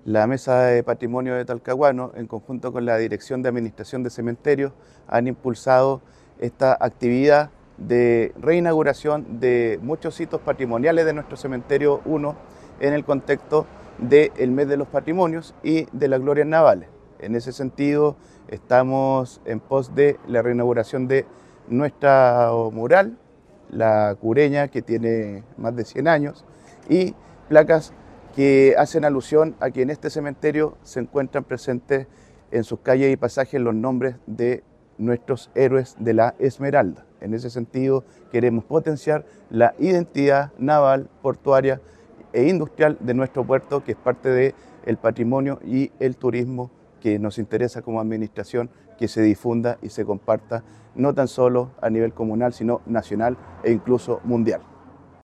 La Mesa de Patrimonio de Talcahuano, en conjunto con la Dirección de Administración de Cementerios, han impulsado esta actividad de reinauguración de muchos hitos patrimoniales de nuestro cementerio 1 en el contexto del Mes de los Patrimonios y de las Glorias Navales. En ese sentido, estamos en pos de la reinauguración de nuestra mural, la Cureña, que tiene más de 100 años, y placas que hacen alusión a que en este cementerio se encuentran presentes en sus calles y pasajes los nombres de nuestros héroes de la Esmeralda. En ese sentido, queremos potenciar la identidad naval, portuaria e industrial de nuestro puerto, que es parte del patrimonio y el turismo que nos interesa como administración, que se difunda y se comparta no tan solo a nivel comunal, sino nacional e incluso mundial.